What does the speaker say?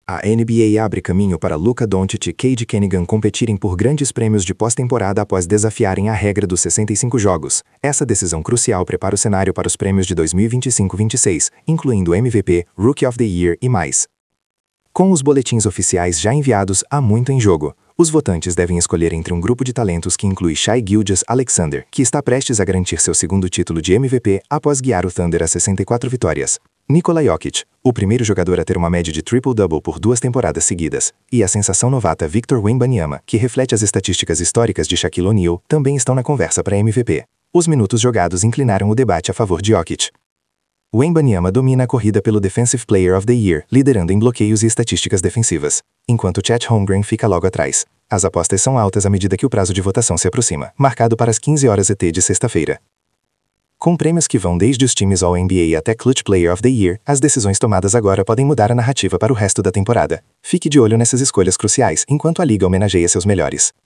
A NBA abre caminho para Luka Doncic e Cade Cunningham competirem por grandes prêmios de pós-temporada após desafiarem a regra dos 65 jogos. Essa decisão crucial prepara o cenário para os prêmios de 2025-26, incluindo MVP, Rookie of the Year e mais. Com os boletins oficiais já enviados, há muito em jogo. Os votantes devem escolher entre um grupo de talentos que inclui Shai Gilgeous-Alexander, que está prestes a garantir seu segundo título de MVP após guiar o Thunder a 64 vitórias. Nikola Jokic, o primeiro jogador a ter uma média de triple-double por 2 temporadas seguidas, e a sensação novata Victor Wembanyama, que reflete as estatísticas históricas de Shaquille O'Neal, também estão na conversa para MVP. Os minutos jogados inclinaram o debate a favor de Jokic. Wembanyama domina a corrida pelo Defensive Player of the Year, liderando em bloqueios e estatísticas defensivas, enquanto Chet Holmgren fica logo atrás. As apostas são altas à medida que o prazo de votação se aproxima, marcado para as 15 horas ET de sexta-feira. Com prêmios que vão desde os times All-NBA até Clutch Player of the Year, as decisões tomadas agora podem mudar a narrativa para o resto da temporada. Fique de olho nessas escolhas cruciais enquanto a liga homenageia seus melhores.